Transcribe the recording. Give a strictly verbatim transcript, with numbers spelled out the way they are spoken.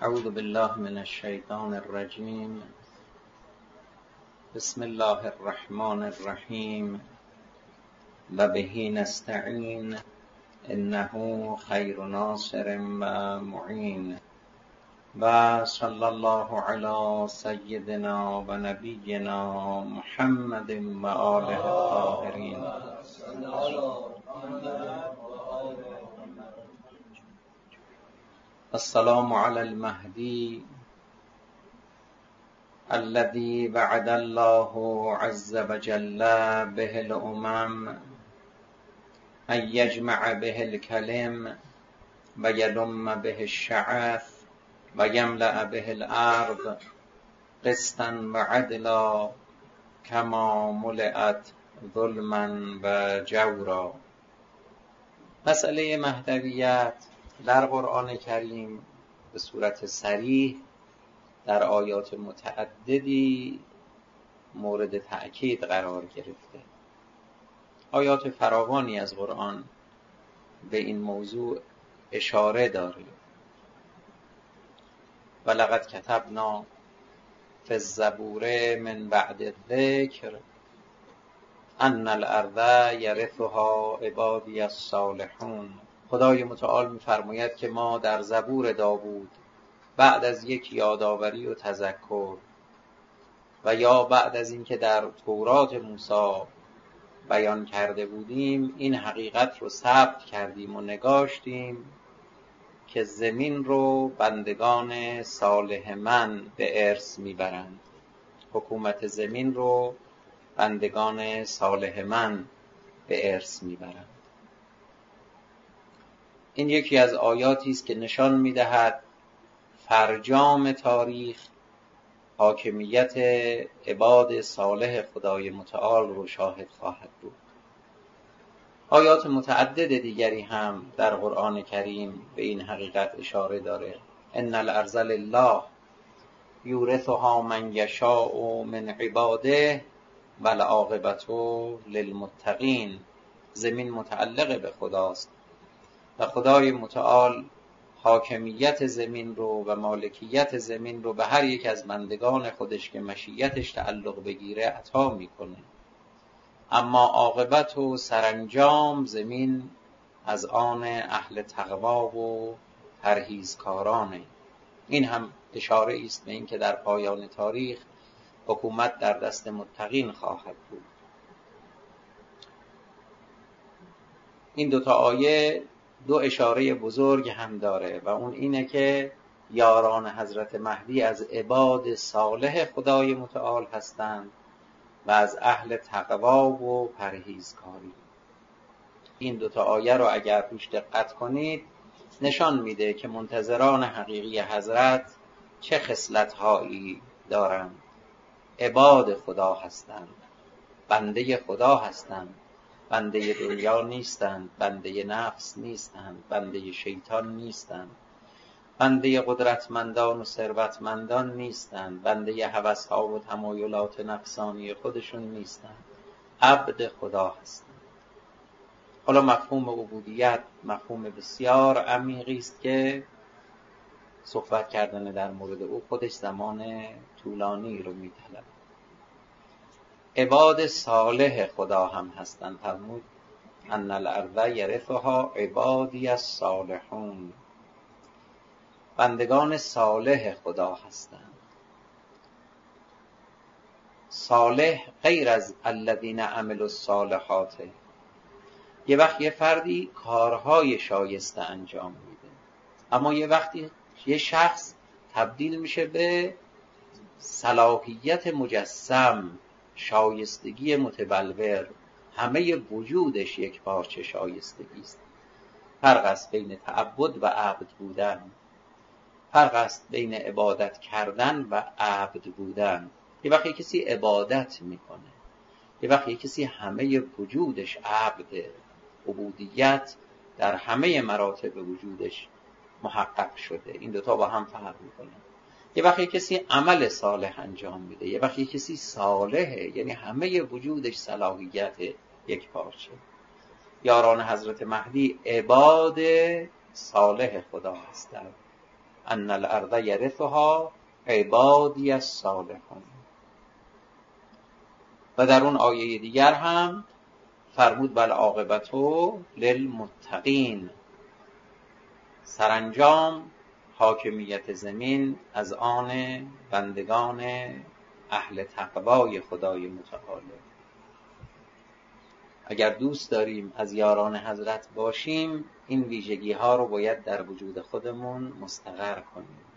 اعوذ بالله من الشیطان الرجیم. بسم الله الرحمن الرحیم و به نستعین انه خیر ناصر و معین و صلی الله علی سیدنا و نبینا محمد و آله الطاهرین. السلام علی المهدی الذي وعد الله عز وجل به الامم ان یجمع به الکلم و یلم به الشعث و یملأ به الارض قسطا و عدلا کما ملئت ظلما و جورا. مسئله مهدویت در قرآن کریم به صورت صریح در آیات متعددی مورد تأکید قرار گرفته. آیات فراوانی از قرآن به این موضوع اشاره داره. ولقد کتبنا فی الزبور من بعد الذکر ان الارض یرثها عبادی الصالحون. خدای متعال می‌فرماید که ما در زبور داوود بعد از یک یادآوری و تذکر و یا بعد از اینکه در تورات موسی بیان کرده بودیم این حقیقت رو ثبت کردیم و نگاشتیم که زمین رو بندگان صالح من به ارث میبرند. حکومت زمین رو بندگان صالح من به ارث میبرند. این یکی از آیاتی است که نشان میدهد فرجام تاریخ حاکمیت عباد صالح خدای متعال رو شاهد خواهد بود. آیات متعدد دیگری هم در قرآن کریم به این حقیقت اشاره داره. ان الارض لله یورثها من یشاء من عباده والعاقبة للمتقین. زمین متعلق به خداست و خدای متعال حاکمیت زمین رو و مالکیت زمین رو به هر یک از بندگان خودش که مشیتش تعلق بگیره عطا میکنه. اما عاقبت و سرانجام زمین از آن اهل تقوا و پرهیزکارانه. این هم اشاره است به این که در پایان تاریخ حکومت در دست متقین خواهد بود. این دوتا آیه دو اشاره بزرگ هم داره و اون اینه که یاران حضرت مهدی از عباد صالح خدای متعال هستند و از اهل تقوا و پرهیزکاری. این دوتا آیه رو اگر روش دقت کنید نشان میده که منتظران حقیقی حضرت چه خصلت‌هایی دارند. عباد خدا هستند، بنده خدا هستند، بنده دنیا نیستند، بنده نفس نیستند، بنده شیطان نیستند، بنده قدرتمندان و ثروتمندان نیستند، بنده هوس‌ها و تمایلات نفسانی خودشون نیستند، عبد خدا هستند. حالا مفهوم عبودیت مفهوم بسیار عمیقی است که صحبت کردن در مورد او خودش زمان طولانی رو می‌طلبه. عباد صالح خدا هم هستند. فرمود ان الارض یرثها عبادی الصالحون. بندگان صالح خدا هستند. صالح غیر از الذین عملوا الصالحات. یه وقت یه فردی کارهای شایسته انجام میده، اما یه وقتی یه شخص تبدیل میشه به صلاحیت مجسم، شایستگی متبلور، همه وجودش یک پارچه شایستگی است. فرق است بین تعبد و عبد بودن. فرق است بین عبادت کردن و عبد بودن. یه وقتی کسی عبادت میکنه، یه وقتی کسی همه وجودش عبد، عبودیت در همه مراتب وجودش محقق شده. این دوتا با هم فرق میکنه. یه وقتی کسی عمل صالح انجام میده، یه وقتی کسی صالحه، یعنی همه وجودش صلاحیت یک پارچه. یاران حضرت مهدی عباد صالح خدا هستند. ان الارض یرثها عبادی الصالحون. و در اون آیه دیگر هم فرمود والعاقبة للمتقین، سرانجام حاکمیت زمین از آن بندگان اهل تقوای خدای متعاله. اگر دوست داریم از یاران حضرت باشیم این ویژگی ها رو باید در وجود خودمون مستقر کنیم.